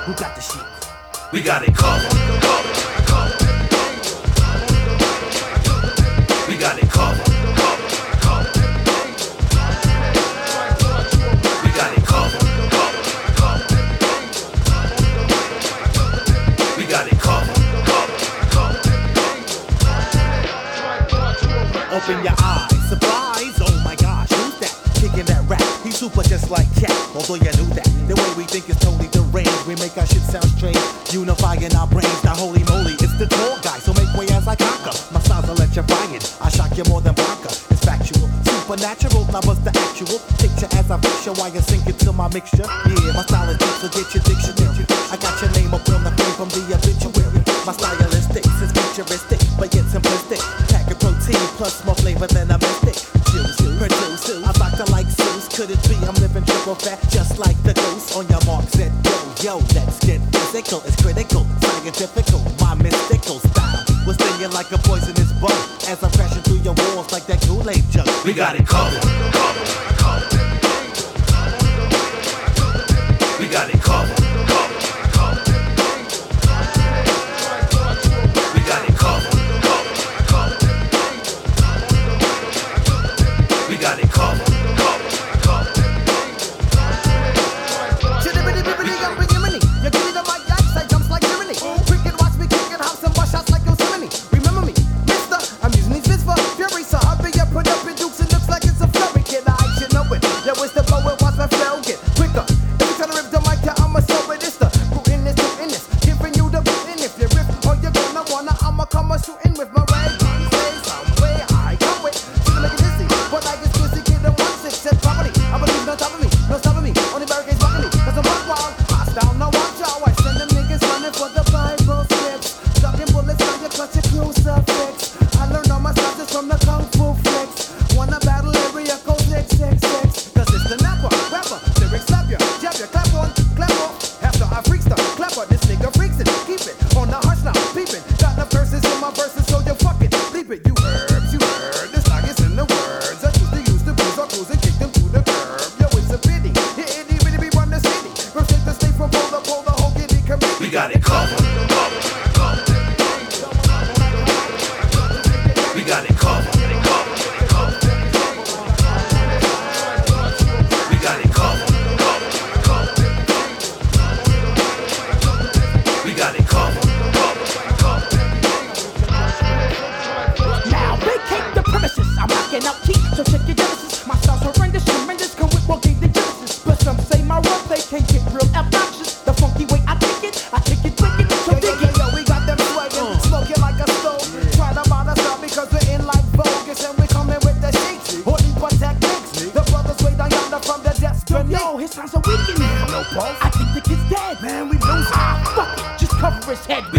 Who got the shit? We got it covered. We got it covered. We got it covered. We got it covered. Open your eyes, surprise, oh my gosh, who's that? Kicking that rap, he's super just like Cat. Although you knew that, the way we think is totally deranged. We make our shit sound strange, unifying our brains. Now holy moly, it's the tall guy, so make way as I conquer. My style's electrifying, I shock you more than Blanca. It's factual, supernatural, now what's the actual picture as I picture while you sink into my mixture? Yeah, my style is deep, so get your dictionary. I got your name up on the frame from the obituary. My stylistics is futuristic, but yet simplistic. Pack of protein plus more flavor than a mystic. Juice, produce, I rock the like Zeus. Could it be I'm living triple fat just like the ghost? On your mark, set, yo, let's get physical. It's critical, scientifical, my mystical style will sting you like a poisonous bug as I'm crashing through your walls like that Kool-Aid jug. We got it covered. We got it covered. We got it covered. We got it covered. You give me the mic, I jumps like tyranny. Cricket watch me kicking house and bust shots like Yosemite. Remember me, mister, I'm using these fits for fury. So I'll be up, put up in dukes, it looks like it's a flurry. Kid, I should know it. Yo, it's the blow and watch my flow get quicker. If you try to rip the mic, I'ma show it. It's the root in this, giving you the root in. If you rip or you're gonna wanna, I'ma come a shooting with my ray. Say somewhere I come with. Should make it dizzy, but like it's busy, kid, I'm 1-6, said property. I believe no stopping me, no stopping me. Only barricades blocking me, cause I'm rock wild. Hostile, no watch out. I send them niggas running for the Bible scripts. Ducking bullets on your clutch, your crucifix. I learned all my styles from the Kung Fu flicks. Wanna battle area, code 666. Cause it's the napper, rapper, lyric slap ya, jab ya, clap on, clap off. After I freaks the clapper, this nigga freaks it. Keep it on the hush now, peeping. Got the verses in my verses, so you fucking leap it. You herbs, you heard, this like it's in the words. I used to booze or cruise and kick them to the curb. Yo, it's a pity, yeah, itty bitty be run the city. First take the state from pole to pole, the whole giddy committee. We got it covered. We got it covered. We got it covered. We got it covered. Now vacate the premises. I'm rocking out key, so check your genesis. My style's horrendous, tremendous, come with what gave the genesis. But some say my wordplay can get real obnoxious. The funky way I kick it, wicked, so dig it. Yo, we got them swaggin', smoking like a stove. Try to bother stop because we're in like Bogus and we coming with the sheets. Holding for techniques. The brothers way down yonder from the desk. Yo, his sounds are weak in there. No pulse. I think the kid's dead. Man, we lose. Fuck it, just cover his head.